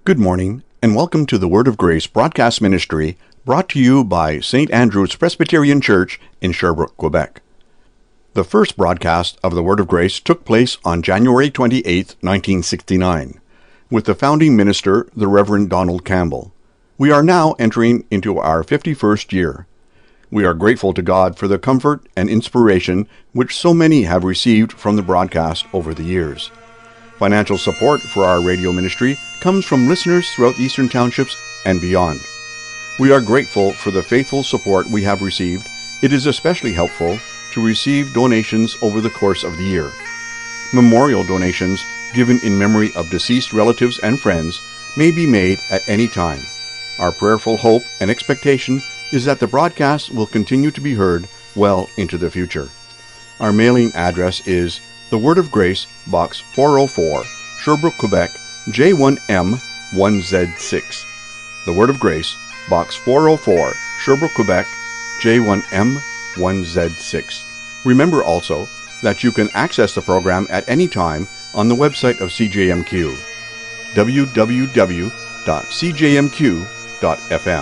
Good morning, and welcome to the Word of Grace broadcast ministry brought to you by St. Andrew's Presbyterian Church in Sherbrooke, Quebec. The first broadcast of the Word of Grace took place on January 28, 1969, with the founding minister, the Reverend Donald Campbell. We are now entering into our 51st year. We are grateful to God for the comfort and inspiration which so many have received from the broadcast over the years. Financial support for our radio ministry comes from listeners throughout the Eastern Townships and beyond. We are grateful for the faithful support we have received. It is especially helpful to receive donations over the course of the year. Memorial donations given in memory of deceased relatives and friends may be made at any time. Our prayerful hope and expectation is that the broadcast will continue to be heard well into the future. Our mailing address is The Word of Grace, Box 404, Sherbrooke, Quebec, J1M1Z6. The Word of Grace, Box 404, Sherbrooke, Quebec, J1M1Z6. Remember also that you can access the program at any time on the website of CJMQ, www.cjmq.fm.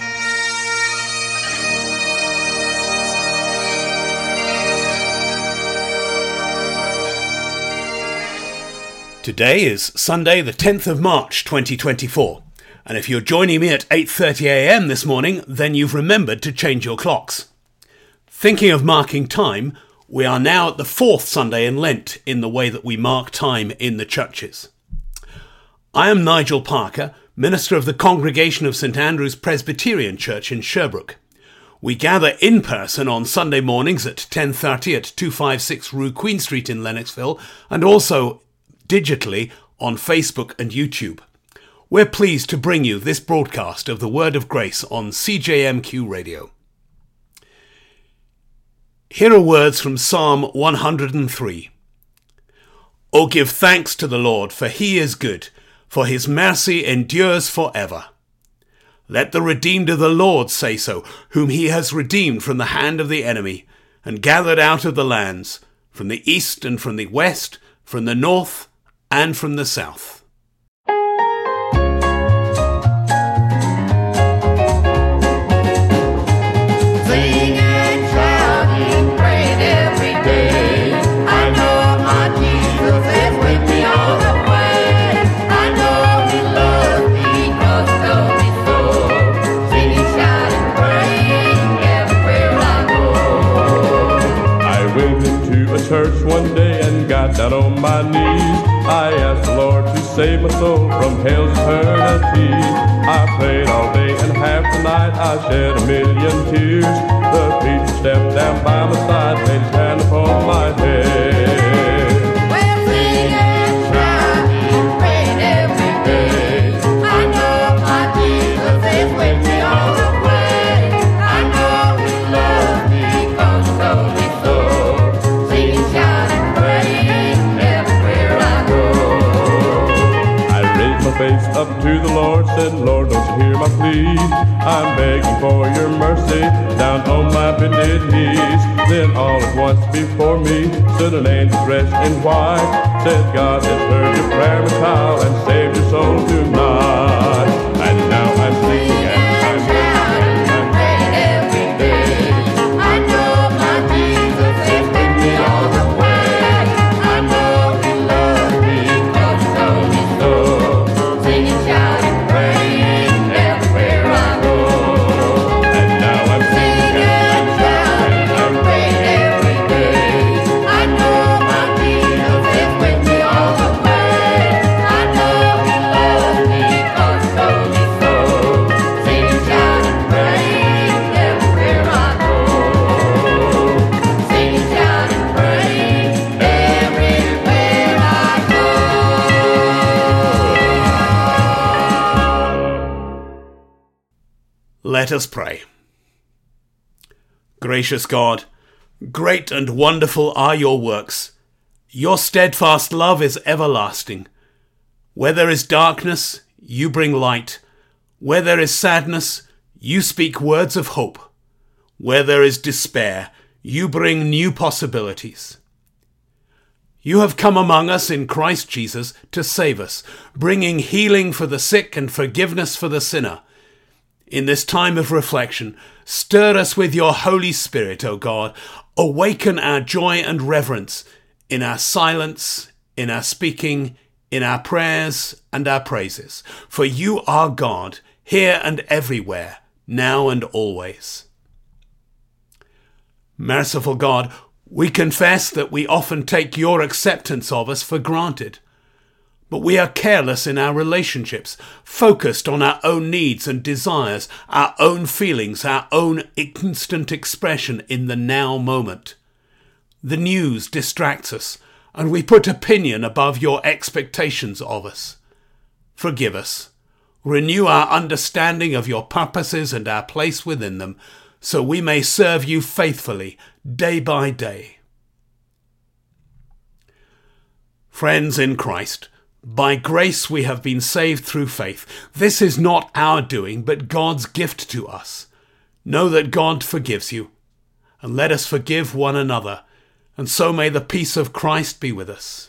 Today is Sunday, the 10th of March 2024, and if you're joining me at 8:30 a.m. this morning, then you've remembered to change your clocks. Thinking of marking time, we are now at the fourth Sunday in Lent in the way that we mark time in the churches. I am Nigel Parker, minister of the Congregation of St. Andrew's Presbyterian Church in Sherbrooke. We gather in person on Sunday mornings at 10:30 at 256 Rue Queen Street in Lennoxville, and also digitally on Facebook and YouTube. We're pleased to bring you this broadcast of the Word of Grace on CJMQ Radio. Here are words from Psalm 103. O give thanks to the Lord, for he is good, for his mercy endures forever. Let the redeemed of the Lord say so, whom he has redeemed from the hand of the enemy, and gathered out of the lands, from the east and from the west, from the north and from the south. Sing and shout and pray every day. I know my Jesus is with me all the way. I know he loves me 'cause he told me so. Sing and shout and praying everywhere I go. I went into a church one day and got down on my knees. I asked the Lord to save my soul from hell's eternity. I prayed all day and half the night I shed a million tears. The preacher stepped down by my side, laid his hand upon my head. Well, sing and shout and pray every day. I know my Jesus is with me all the way. I know he loves me 'cause he told me so. Sing and shout and praying everywhere I go. I raised my face up to the Lord, said, Lord, don't you hear my plea? I'm begging for your mercy down on my bended knees. Then all at once before me stood an angel dressed in white. Said, God has heard your prayer, my child, and saved your soul tonight. And now I'm singing and I'm praying and Praying every day. I know my Jesus is with me all the way. I know he loves me 'cause he told me so. Sing and shout and praying everywhere I go. and now I'm Sing and shout and praying every day. I know my Jesus is with me all the way. I know he loves me 'cause he told me so. Sing and shout and praying everywhere I go. Sing and shout and praying everywhere I go. Let us pray. Gracious God, great and wonderful are your works. Your steadfast love is everlasting. Where there is darkness, you bring light. Where there is sadness, you speak words of hope. Where there is despair, you bring new possibilities. You have come among us in Christ Jesus to save us, bringing healing for the sick and forgiveness for the sinner. In this time of reflection, stir us with your Holy Spirit, O God. Awaken our joy and reverence in our silence, in our speaking, in our prayers and our praises. For you are God, here and everywhere, now and always. Merciful God, we confess that we often take your acceptance of us for granted. But we are careless in our relationships, focused on our own needs and desires, our own feelings, our own instant expression in the now moment. The news distracts us, and we put opinion above your expectations of us. Forgive us. Renew our understanding of your purposes and our place within them, so we may serve you faithfully, day by day. Friends in Christ, by grace we have been saved through faith. This is not our doing, but God's gift to us. Know that God forgives you, and let us forgive one another, and so may the peace of Christ be with us.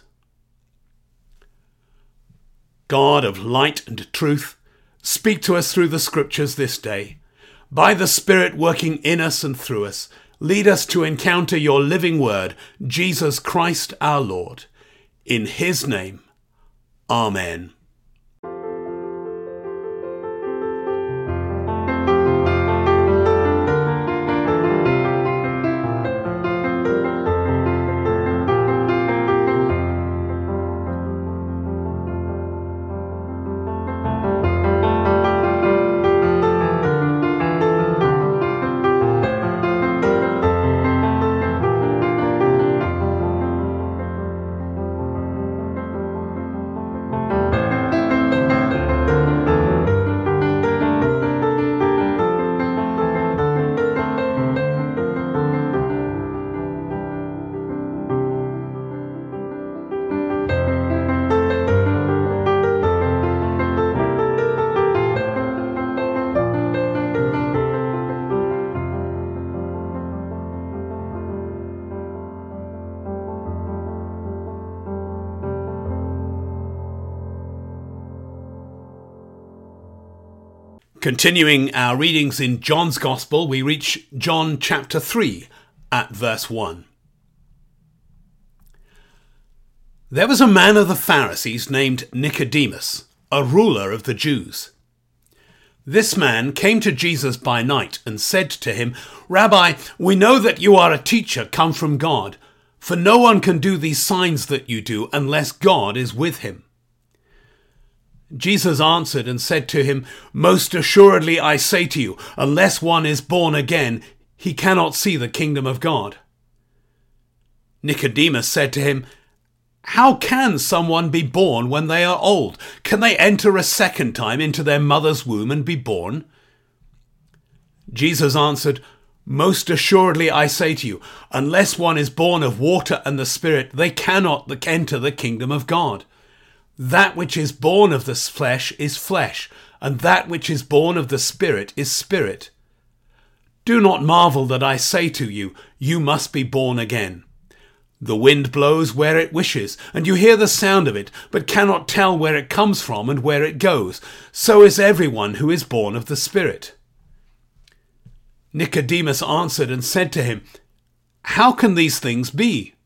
God of light and truth, speak to us through the Scriptures this day. By the Spirit working in us and through us, lead us to encounter your living word, Jesus Christ our Lord. In his name, Amen. Continuing our readings in John's Gospel, we reach John chapter 3 at verse 1. There was a man of the Pharisees named Nicodemus, a ruler of the Jews. This man came to Jesus by night and said to him, "Rabbi, we know that you are a teacher come from God, for no one can do these signs that you do unless God is with him." Jesus answered and said to him, "Most assuredly I say to you, unless one is born again, he cannot see the kingdom of God." Nicodemus said to him, "How can someone be born when they are old? Can they enter a second time into their mother's womb and be born?" Jesus answered, "Most assuredly I say to you, unless one is born of water and the Spirit, they cannot enter the kingdom of God. That which is born of the flesh is flesh, and that which is born of the Spirit is spirit. Do not marvel that I say to you, you must be born again. The wind blows where it wishes, and you hear the sound of it, but cannot tell where it comes from and where it goes. So is everyone who is born of the Spirit." Nicodemus answered and said to him, "How can these things be?"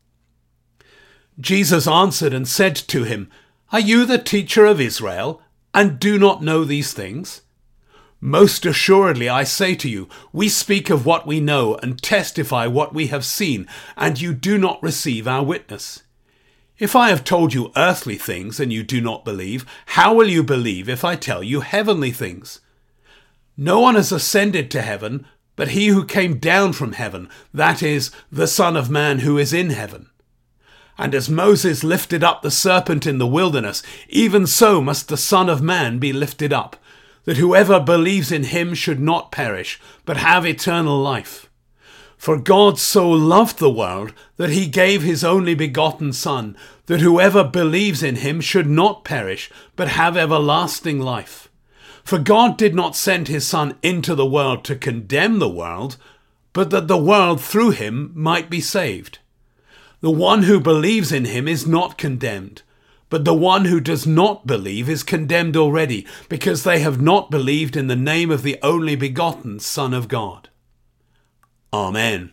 Jesus answered and said to him, "Are you the teacher of Israel, and do not know these things? Most assuredly I say to you, we speak of what we know and testify what we have seen, and you do not receive our witness. If I have told you earthly things and you do not believe, how will you believe if I tell you heavenly things? No one has ascended to heaven, but he who came down from heaven, that is, the Son of Man who is in heaven. And as Moses lifted up the serpent in the wilderness, even so must the Son of Man be lifted up, that whoever believes in him should not perish, but have eternal life. For God so loved the world that he gave his only begotten Son, that whoever believes in him should not perish, but have everlasting life. For God did not send his Son into the world to condemn the world, but that the world through him might be saved. The one who believes in him is not condemned, but the one who does not believe is condemned already, because they have not believed in the name of the only begotten Son of God. Amen.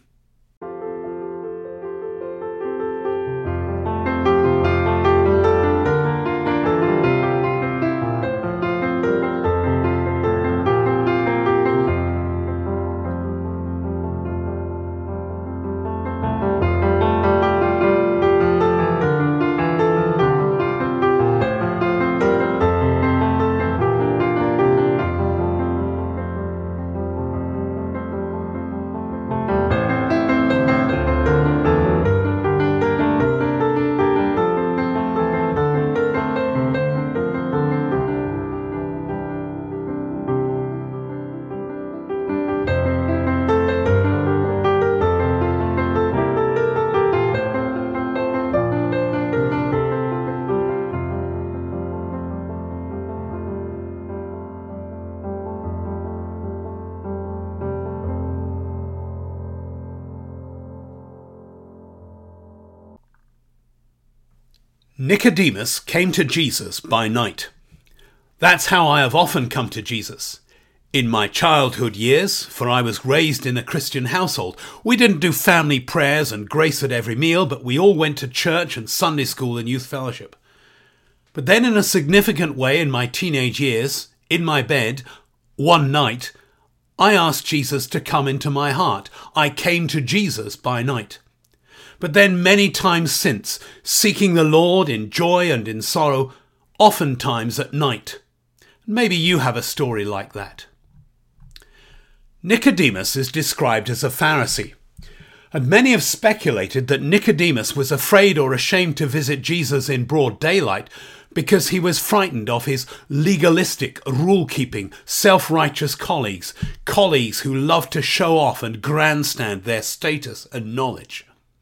Nicodemus came to Jesus by night. That's how I have often come to Jesus. In my childhood years, for I was raised in a Christian household, we didn't do family prayers and grace at every meal, but we all went to church and Sunday school and youth fellowship. But then in a significant way in my teenage years, in my bed, one night, I asked Jesus to come into my heart. I came to Jesus by night. But then many times since, seeking the Lord in joy and in sorrow, oftentimes at night. Maybe you have a story like that. Nicodemus is described as a Pharisee, and many have speculated that Nicodemus was afraid or ashamed to visit Jesus in broad daylight because he was frightened of his legalistic, rule-keeping, self-righteous colleagues who loved to show off and grandstand their status and knowledge.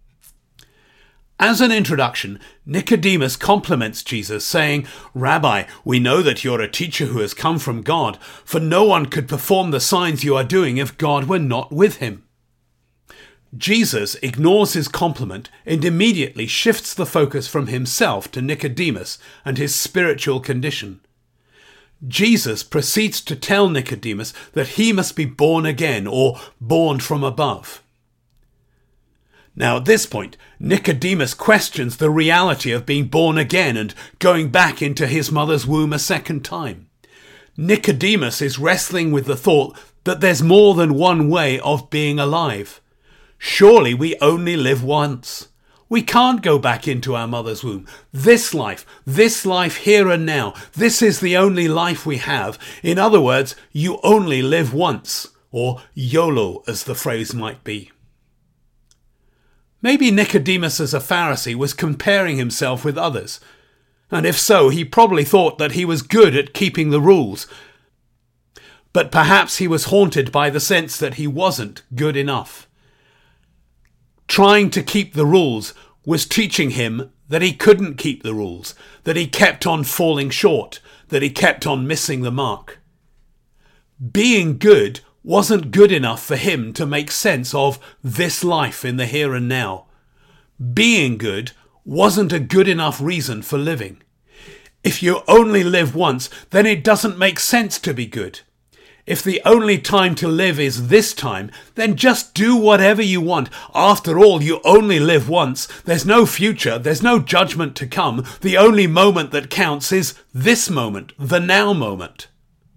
As an introduction, Nicodemus compliments Jesus, saying, "Rabbi, we know that you're a teacher who has come from God, for no one could perform the signs you are doing if God were not with him." Jesus ignores his compliment and immediately shifts the focus from himself to Nicodemus and his spiritual condition. Jesus proceeds to tell Nicodemus that he must be born again, or born from above. Now at this point, Nicodemus questions the reality of being born again and going back into his mother's womb a second time. Nicodemus is wrestling with the thought that there's more than one way of being alive. Surely we only live once. We can't go back into our mother's womb. This life here and now, this is the only life we have. In other words, you only live once, or YOLO as the phrase might be. Maybe Nicodemus as a Pharisee was comparing himself with others, and if so, he probably thought that he was good at keeping the rules. But perhaps he was haunted by the sense that he wasn't good enough. Trying to keep the rules was teaching him that he couldn't keep the rules, that he kept on falling short, that he kept on missing the mark. Being good wasn't good enough for him to make sense of this life in the here and now. Being good wasn't a good enough reason for living. If you only live once, then it doesn't make sense to be good. If the only time to live is this time, then just do whatever you want. After all, you only live once. There's no future. There's no judgment to come. The only moment that counts is this moment, the now moment.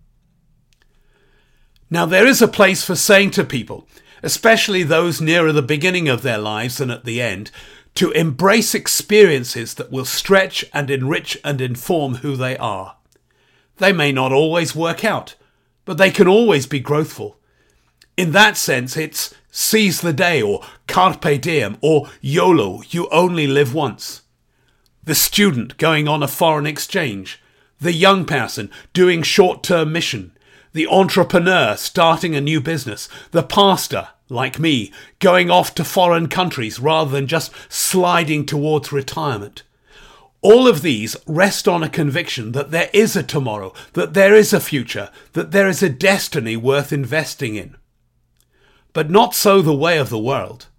Now, there is a place for saying to people, especially those nearer the beginning of their lives than at the end, to embrace experiences that will stretch and enrich and inform who they are. They may not always work out, but they can always be growthful. In that sense, it's seize the day, or carpe diem, or YOLO, you only live once. The student going on a foreign exchange, the young person doing short-term mission, the entrepreneur starting a new business, the pastor, like me, going off to foreign countries rather than just sliding towards retirement. All of these rest on a conviction that there is a tomorrow, that there is a future, that there is a destiny worth investing in. But not so the way of the world.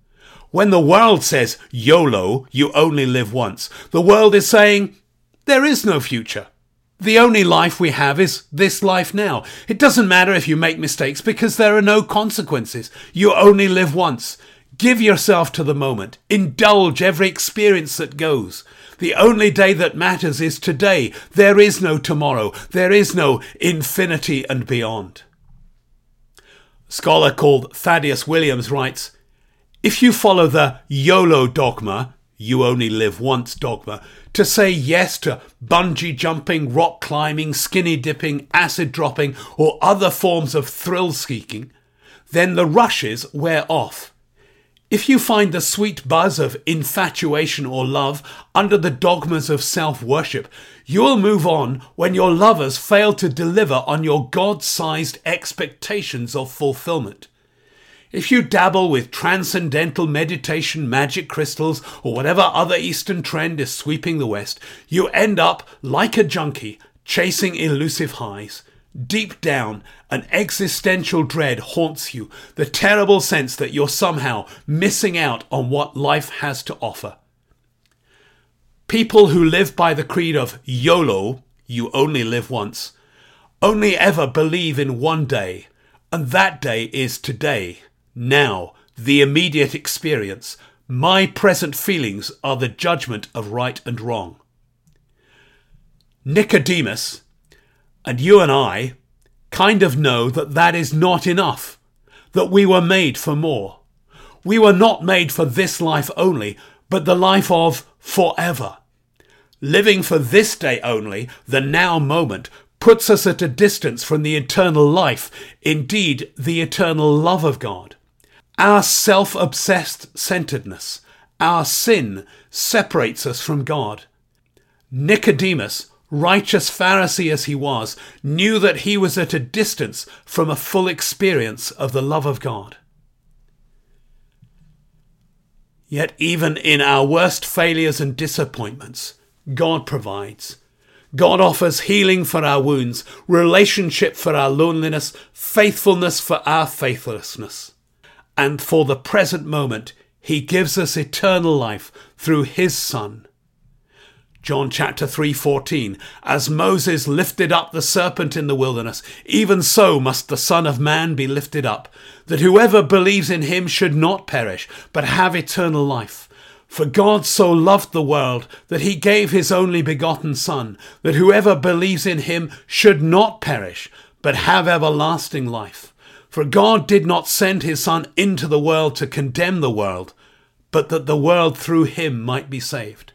When the world says YOLO, you only live once, the world is saying there is no future. The only life we have is this life now. It doesn't matter if you make mistakes because there are no consequences. You only live once. Give yourself to the moment. Indulge every experience that goes. The only day that matters is today. There is no tomorrow. There is no infinity and beyond. A scholar called Thaddeus Williams writes, if you follow the YOLO dogma, you only live once dogma, to say yes to bungee jumping, rock climbing, skinny dipping, acid dropping, or other forms of thrill seeking, then the rushes wear off. If you find the sweet buzz of infatuation or love under the dogmas of self-worship, you will move on when your lovers fail to deliver on your God-sized expectations of fulfillment. If you dabble with transcendental meditation, magic crystals, or whatever other Eastern trend is sweeping the West, you end up, like a junkie, chasing elusive highs. Deep down, an existential dread haunts you, the terrible sense that you're somehow missing out on what life has to offer. People who live by the creed of YOLO, you only live once, only ever believe in one day, and that day is today. Now, the immediate experience, my present feelings are the judgment of right and wrong. Nicodemus, and you and I, kind of know that that is not enough, that we were made for more. We were not made for this life only, but the life of forever. Living for this day only, the now moment, puts us at a distance from the eternal life, indeed the eternal love of God. Our self-obsessed centeredness, our sin, separates us from God. Nicodemus, righteous Pharisee as he was, knew that he was at a distance from a full experience of the love of God. Yet even in our worst failures and disappointments, God provides. God offers healing for our wounds, relationship for our loneliness, faithfulness for our faithlessness. And for the present moment, he gives us eternal life through his Son. John chapter 3:14, as Moses lifted up the serpent in the wilderness, even so must the Son of Man be lifted up, that whoever believes in him should not perish, but have eternal life. For God so loved the world that he gave his only begotten Son, that whoever believes in him should not perish, but have everlasting life. For God did not send his Son into the world to condemn the world, but that the world through him might be saved.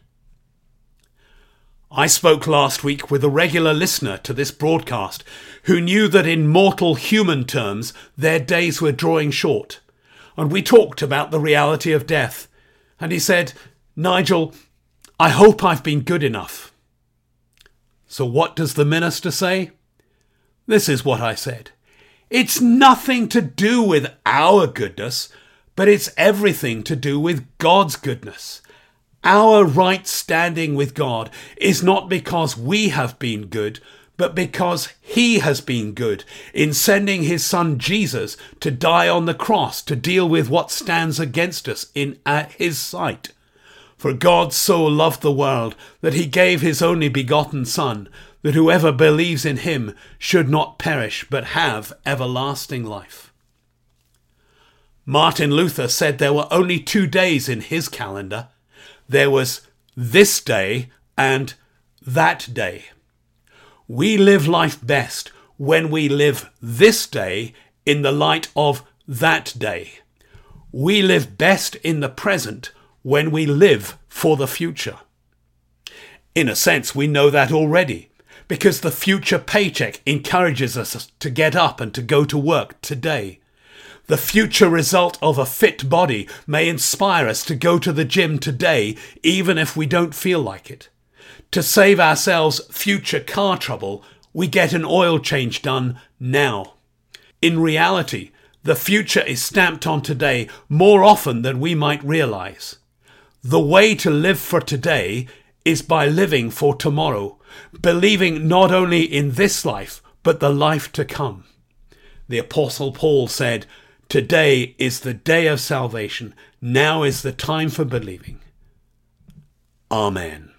I spoke last week with a regular listener to this broadcast who knew that in mortal human terms their days were drawing short, and we talked about the reality of death, and he said, "Nigel, I hope I've been good enough." So what does the minister say? This is what I said. It's nothing to do with our goodness, but it's everything to do with God's goodness. Our right standing with God is not because we have been good, but because he has been good in sending his Son Jesus to die on the cross to deal with what stands against us at his sight. For God so loved the world that he gave his only begotten Son, that whoever believes in him should not perish but have everlasting life. Martin Luther said there were only 2 days in his calendar. There was this day and that day. We live life best when we live this day in the light of that day. We live best in the present when we live for the future. In a sense, we know that already, because the future paycheck encourages us to get up and to go to work today. The future result of a fit body may inspire us to go to the gym today, even if we don't feel like it. To save ourselves future car trouble, we get an oil change done now. In reality, the future is stamped on today more often than we might realize. The way to live for today is by living for tomorrow, believing not only in this life, but the life to come. The Apostle Paul said, "Today is the day of salvation. Now is the time for believing. Amen.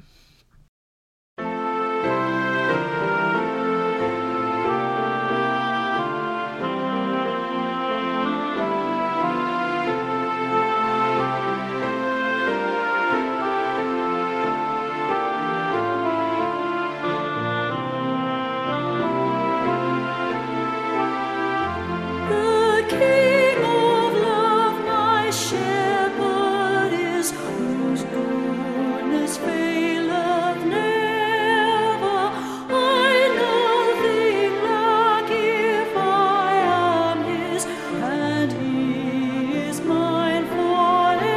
The King of love, my shepherd is, whose goodness faileth never. I nothing lack if I am his, and he is mine forever.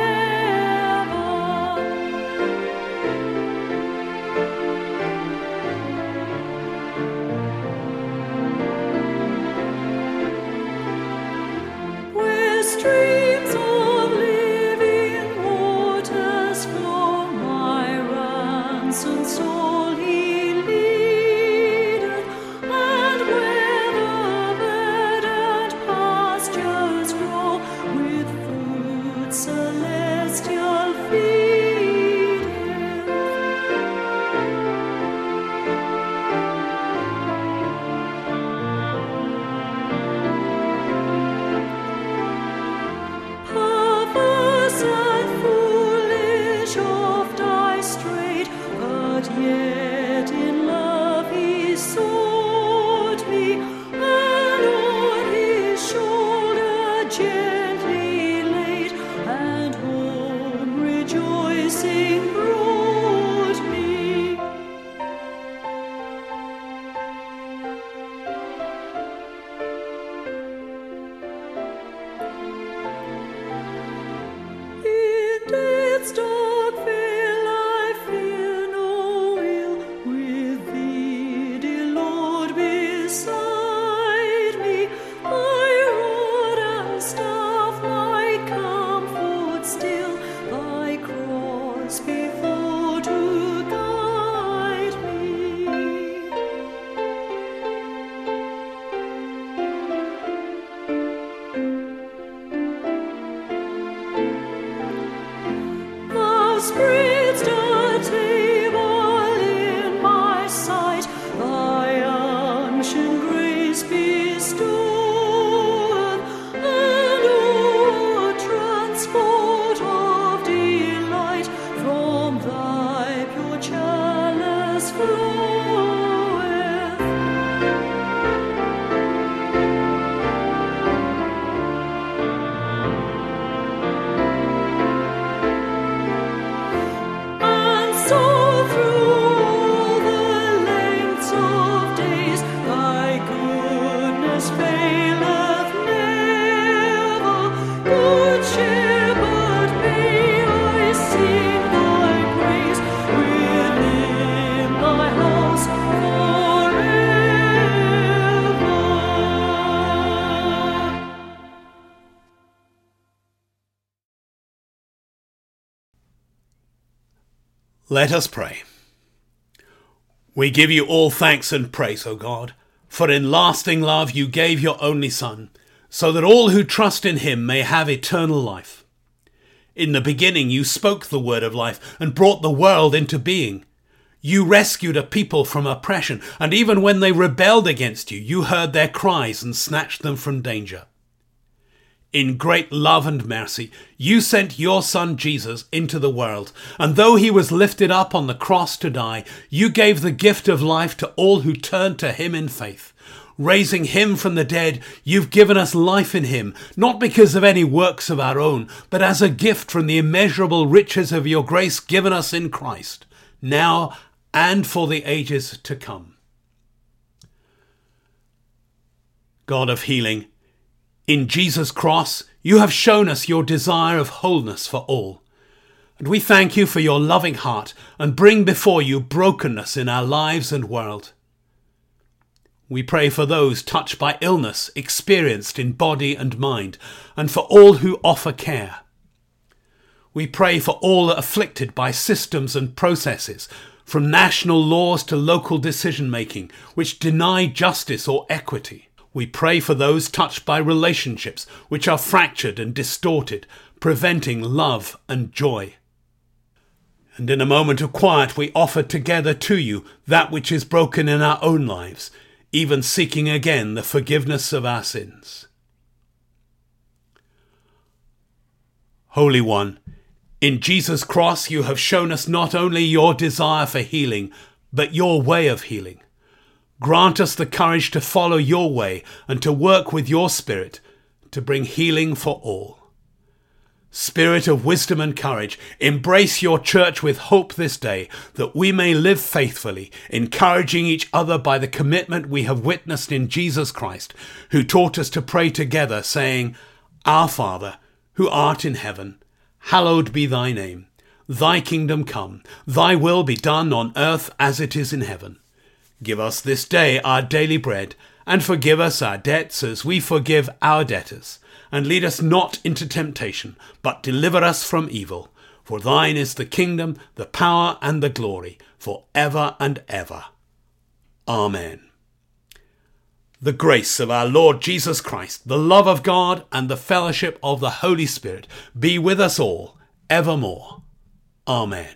Where streams of living waters flow, my ransomed soul he leadeth, and where the verdant pastures grow, with fruit celestial feedeth. Perverse and foolish oft I strayed, but yet in love he sought me, and on his shoulder gently laid, and home rejoicing brought me. In death's dark vale I fear no ill, with thee, dear Lord, beside me. Thy rod and staff my comfort still, thy cross before to guide me. Thou spreadst a table in my sight, thy unction grace bestoweth, and oh, transport of delight from thy pure chalice floweth. And so through all the lengths of days, thy goodness faileth never. Good Shepherd, may I sing thy praise within thy house forever. Let us pray. We give you all thanks and praise, O God, for in lasting love you gave your only Son, so that all who trust in him may have eternal life. In the beginning you spoke the word of life and brought the world into being. You rescued a people from oppression, and even when they rebelled against you, you heard their cries and snatched them from danger. In great love and mercy, you sent your Son Jesus into the world, and though he was lifted up on the cross to die, you gave the gift of life to all who turned to him in faith. Raising him from the dead, you've given us life in him, not because of any works of our own, but as a gift from the immeasurable riches of your grace given us in Christ, now and for the ages to come. God of healing, in Jesus' cross, you have shown us your desire of wholeness for all. And we thank you for your loving heart and bring before you brokenness in our lives and world. We pray for those touched by illness experienced in body and mind, and for all who offer care. We pray for all afflicted by systems and processes, from national laws to local decision-making, which deny justice or equity. We pray for those touched by relationships which are fractured and distorted, preventing love and joy. And in a moment of quiet, we offer together to you that which is broken in our own lives, even seeking again the forgiveness of our sins. Holy One, in Jesus' cross you have shown us not only your desire for healing, but your way of healing. Grant us the courage to follow your way and to work with your Spirit to bring healing for all. Spirit of wisdom and courage, embrace your church with hope this day, that we may live faithfully, encouraging each other by the commitment we have witnessed in Jesus Christ, who taught us to pray together, saying, Our Father, who art in heaven, hallowed be thy name. Thy kingdom come, thy will be done on earth as it is in heaven. Give us this day our daily bread, and forgive us our debts as we forgive our debtors. And lead us not into temptation, but deliver us from evil. For thine is the kingdom, the power, and the glory, for ever and ever. Amen. The grace of our Lord Jesus Christ, the love of God, and the fellowship of the Holy Spirit be with us all, evermore. Amen.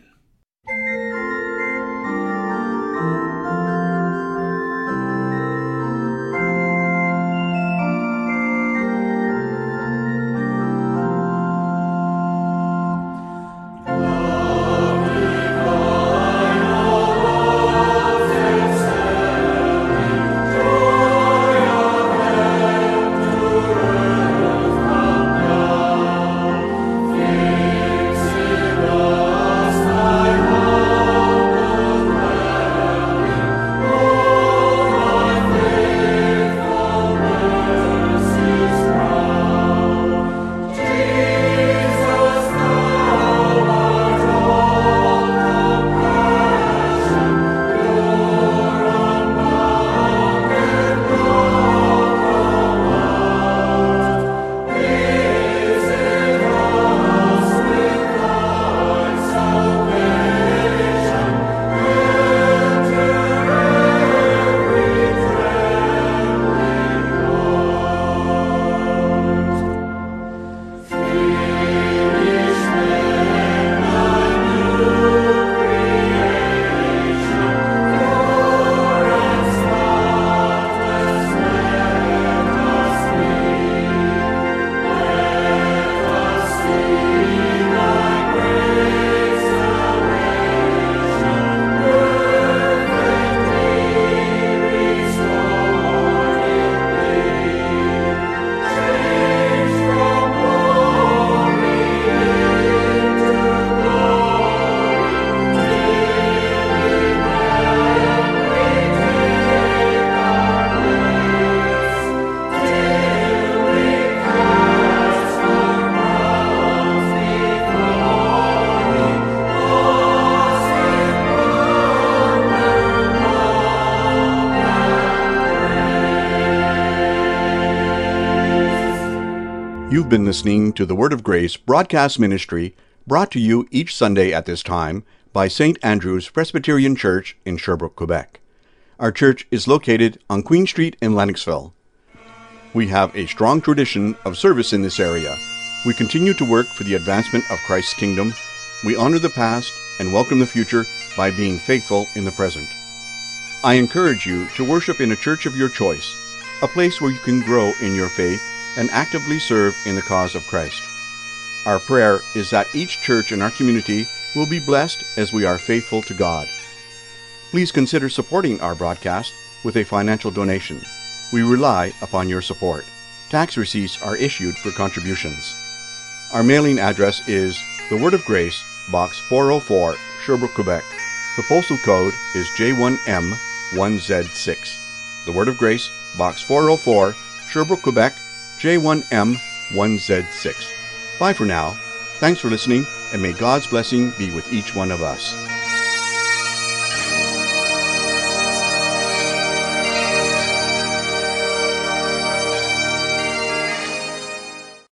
You've been listening to the Word of Grace broadcast ministry, brought to you each Sunday at this time by St. Andrew's Presbyterian Church in Sherbrooke, Quebec. Our church is located on Queen Street in Lennoxville. We have a strong tradition of service in this area. We continue to work for the advancement of Christ's kingdom. We honor the past and welcome the future by being faithful in the present. I encourage you to worship in a church of your choice, a place where you can grow in your faith and actively serve in the cause of Christ. Our prayer is that each church in our community will be blessed as we are faithful to God. Please consider supporting our broadcast with a financial donation. We rely upon your support. Tax receipts are issued for contributions. Our mailing address is The Word of Grace, Box 404, Sherbrooke, Quebec. The postal code is J1M1Z6. The Word of Grace, Box 404, Sherbrooke, Quebec, J1M1Z6. Bye for now. Thanks for listening, and may God's blessing be with each one of us.